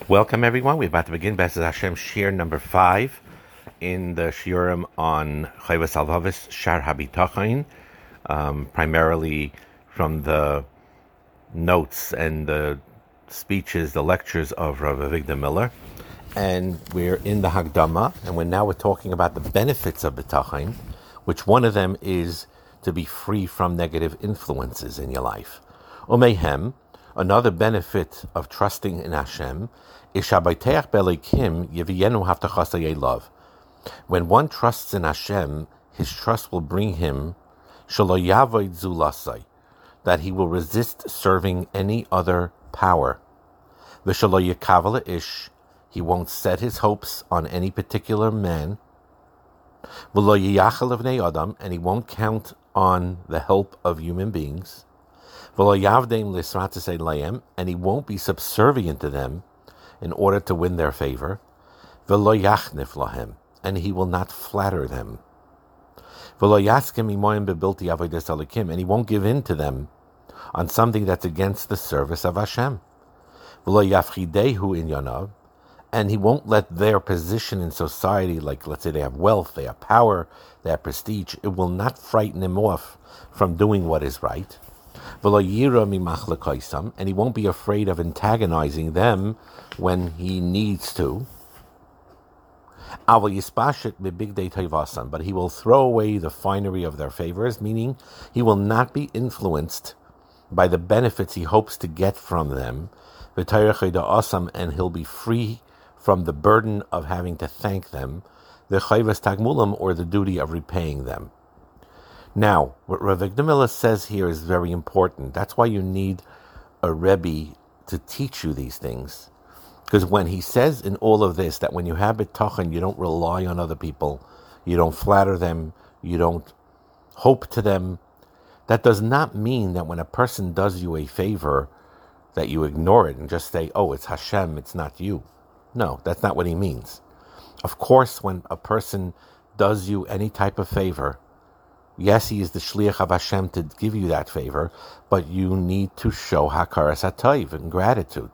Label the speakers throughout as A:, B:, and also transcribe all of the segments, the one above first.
A: Welcome, everyone. We're about to begin B'ezras Hashem Shir number 5 in the Shiurim on Chayvas Alvavis Shar Habitachin, primarily from the notes and the speeches, the lectures of Rav Avigdor Miller. And we're in the Hagdama, and we're talking about the benefits of Bitachin, which one of them is to be free from negative influences in your life. Umehem, another benefit of trusting in Hashem is Shabayteach Belikim Yeviyenu Haftachasayei Love. When one trusts in Hashem, his trust will bring him Shelo Yavoid Zulasai, that he will resist serving any other power. V'Shelo Yekavel Ish, he won't set his hopes on any particular man. V'Lo Yiyachel Evnei Adam, and he won't count on the help of human beings. V'Lo Yavdeim Lisratzei Layem, and he won't be subservient to them in order to win their favor. V'Lo Yachnif Lahem, and he will not flatter them. V'Lo Yaskem Imoyim Bebilti Avodas Elikim, and he won't give in to them on something that's against the service of Hashem. V'Lo Yafchidehu in Yanav, and he won't let their position in society, like let's say they have wealth, they have power, they have prestige, it will not frighten him off from doing what is right. And he won't be afraid of antagonizing them when he needs to. But he will throw away the finery of their favors, meaning he will not be influenced by the benefits he hopes to get from them. And he'll be free from the burden of having to thank them, the chayvas tagmulam, or the duty of repaying them. Now, what Rav Avigdor Miller says here is very important. That's why you need a Rebbe to teach you these things. Because when he says in all of this that when you have bitachon, you don't rely on other people, you don't flatter them, you don't hope to them, that does not mean that when a person does you a favor, that you ignore it and just say, oh, it's Hashem, it's not you. No, that's not what he means. Of course, when a person does you any type of favor, yes, he is the shliach of Hashem to give you that favor, but you need to show hakaras hatov and gratitude.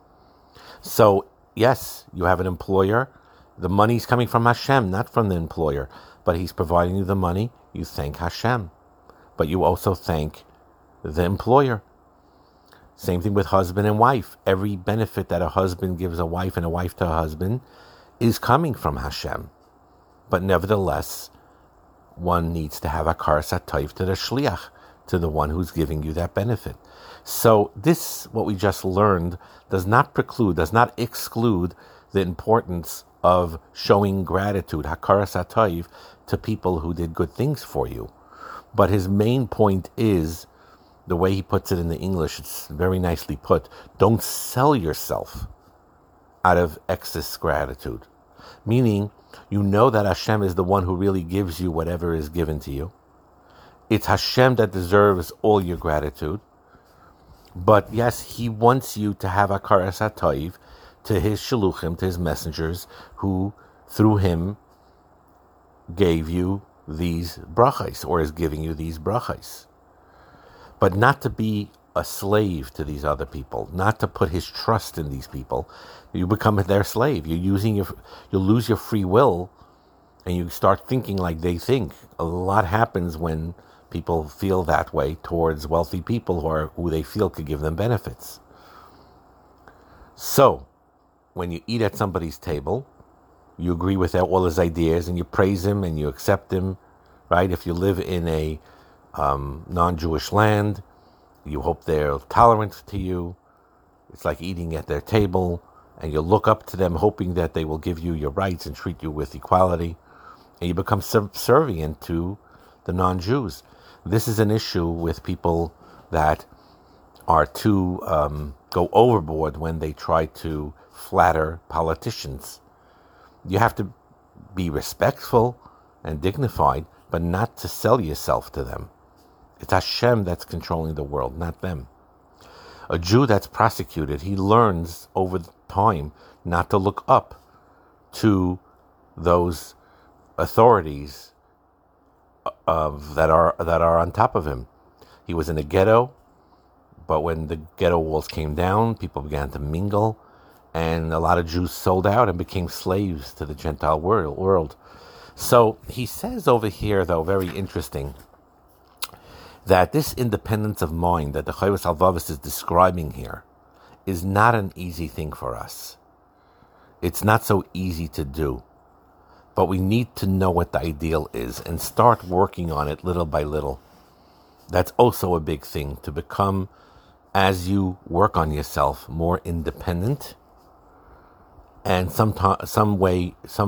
A: So, yes, you have an employer. The money's coming from Hashem, not from the employer, but he's providing you the money. You thank Hashem, but you also thank the employer. Same thing with husband and wife. Every benefit that a husband gives a wife and a wife to a husband is coming from Hashem. But nevertheless, one needs to have hakaras hatov to the shliach, to the one who's giving you that benefit. So this, what we just learned, does not exclude the importance of showing gratitude, hakaras hatov, to people who did good things for you. But his main point is, the way he puts it in the English, it's very nicely put, don't sell yourself out of excess gratitude. Meaning, you know that Hashem is the one who really gives you whatever is given to you. It's Hashem that deserves all your gratitude. But yes, he wants you to have hakaras hatov to his shaluchim, to his messengers, who through him gave you these brachos, or is giving you these brachos. But not to be a slave to these other people, not to put his trust in these people. You become their slave. You'll lose your free will, and you start thinking like they think. A lot happens when people feel that way towards wealthy people who they feel could give them benefits. So, when you eat at somebody's table, you agree with all his ideas, and you praise him, and you accept him, right? If you live in a non-Jewish land, you hope they're tolerant to you. It's like eating at their table, and you look up to them hoping that they will give you your rights and treat you with equality, and you become subservient to the non-Jews. This is an issue with people that are too go overboard when they try to flatter politicians. You have to be respectful and dignified, but not to sell yourself to them. It's Hashem that's controlling the world, not them. A Jew that's prosecuted, he learns over time not to look up to those authorities that are on top of him. He was in a ghetto, but when the ghetto walls came down, people began to mingle, And a lot of Jews sold out and became slaves to the Gentile world. So he says over here, though, very interesting, that this independence of mind that the Chovos HaLevavos is describing here is not an easy thing for us. It's not so easy to do. But we need to know what the ideal is and start working on it little by little. That's also a big thing, to become, as you work on yourself, more independent. And someday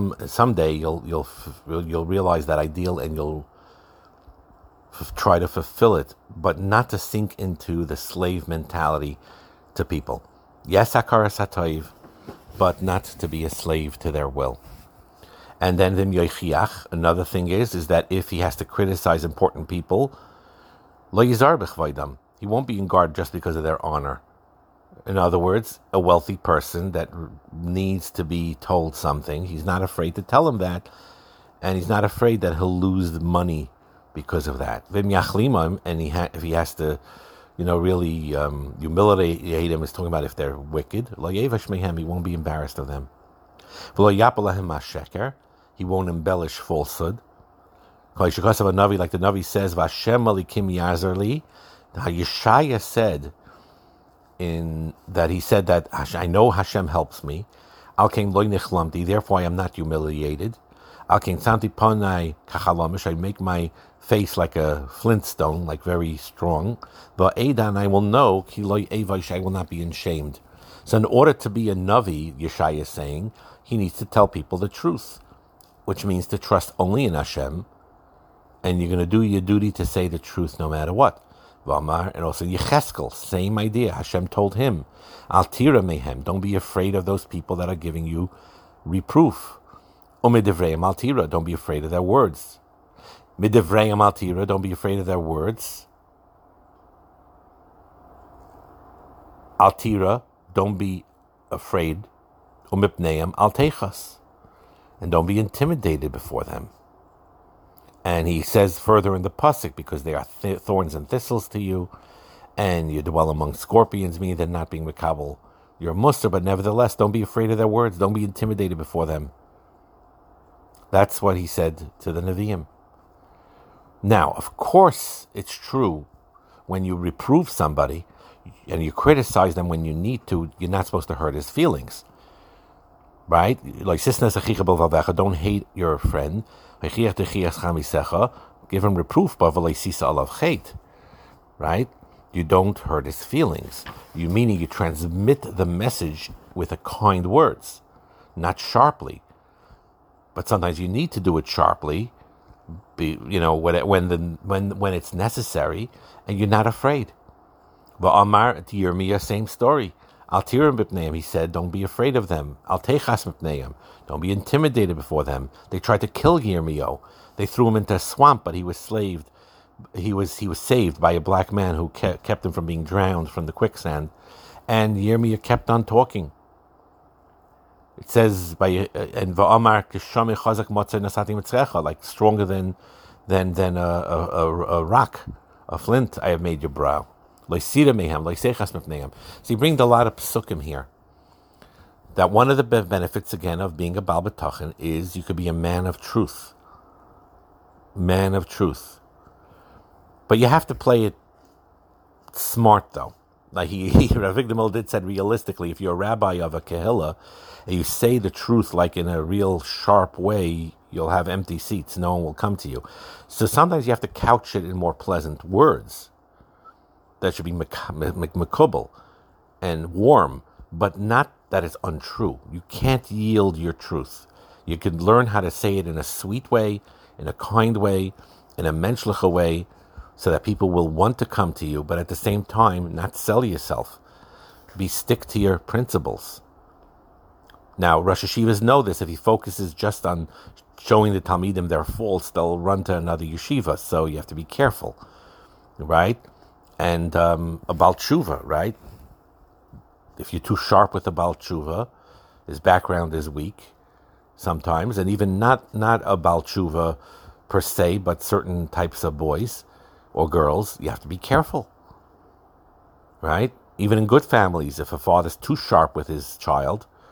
A: you'll realize that ideal, and you'll try to fulfill it, but not to sink into the slave mentality to people. Yes, hakaras hatoiv, but not to be a slave to their will. And then vim yoichiach, another thing is that if he has to criticize important people, lo yizar b'chvaydam, he won't be in guard just because of their honor. In other words, a wealthy person that needs to be told something, he's not afraid to tell him that, and he's not afraid that he'll lose the money because of that. Vim yachlimam, and if he has to, really humiliate him, is talking about if they're wicked. Lo yevash mehem, he won't be embarrassed of them. V'lo yapel lahem masheker, he won't embellish falsehood. Like the Navi says, Vashem alikim yazarli. Yeshaya said that I know Hashem helps me. Al kein lo nichlamti, therefore I am not humiliated. Al kein samti panai kachalamish, I make my face like a flintstone, like very strong. Va'edan, I will know, ki lo evash, I will not be ashamed. So in order to be a Navi, Yeshaya is saying, he needs to tell people the truth, which means to trust only in Hashem, and you're going to do your duty to say the truth no matter what. V'amar, and also Yecheskel, same idea. Hashem told him, Al tira mehem, don't be afraid of those people that are giving you reproof. Umidivreim al tira, don't be afraid of their words. Midivreim al tira, don't be afraid of their words. Al tira, don't be afraid. Umipneim al techas, and don't be intimidated before them. And he says further in the pasuk, because they are thorns and thistles to you, and you dwell among scorpions, meaning they're not being makabel your muster, but nevertheless, don't be afraid of their words, don't be intimidated before them. That's what he said to the Nevi'im. Now, of course, it's true, when you reprove somebody, and you criticize them when you need to, you're not supposed to hurt his feelings. Right? Like, don't hate your friend. Give him reproof, right? You don't hurt his feelings. Meaning you transmit the message with a kind words, not sharply. But sometimes you need to do it sharply, when it's necessary, and you're not afraid. Va'amar to Yirmiyah, same story. Al tirim b'pneim, he said, don't be afraid of them. Al techas b'pneim, don't be intimidated before them. They tried to kill Yirmiyahu. They threw him into a swamp, but he was saved. He was saved by a black man who kept him from being drowned from the quicksand. And Yirmiyah kept on talking. It says and va'amar k'shamei chazak motzei nasati mitzrecha, like stronger than a rock, a flint. I have made your brow. So you bring a lot of psukim here. That one of the benefits, again, of being a Baal B'tachon is you could be a man of truth. Man of truth. But you have to play it smart, though. Like Rav Avigdor did said, realistically, if you're a rabbi of a kehillah, and you say the truth like in a real sharp way, you'll have empty seats. No one will come to you. So sometimes you have to couch it in more pleasant words. That should be makubal and warm, but not that it's untrue. You can't yield your truth. You can learn how to say it in a sweet way, in a kind way, in a menschliche way, so that people will want to come to you, but at the same time, not sell yourself. Stick to your principles. Now, Rosh Yeshivas know this. If he focuses just on showing the Talmidim their faults, they'll run to another yeshiva, so you have to be careful, right? And a Baal Tshuva, right? If you're too sharp with a Baal Tshuva, his background is weak sometimes, and even not a Baal Tshuva per se, but certain types of boys or girls, you have to be careful, right? Even in good families, if a father's too sharp with his child,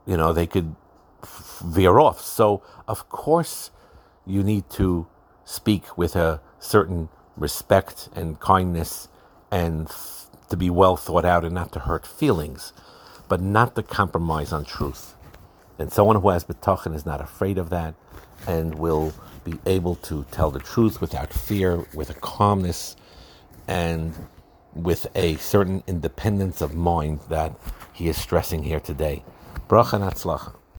A: they could veer off. So, of course, you need to speak with a certain respect and kindness and to be well thought out and not to hurt feelings, but not to compromise on truth. And someone who has bitachon is not afraid of that and will be able to tell the truth without fear, with a calmness and with a certain independence of mind that he is stressing here today. Bracha and Hatzlacha.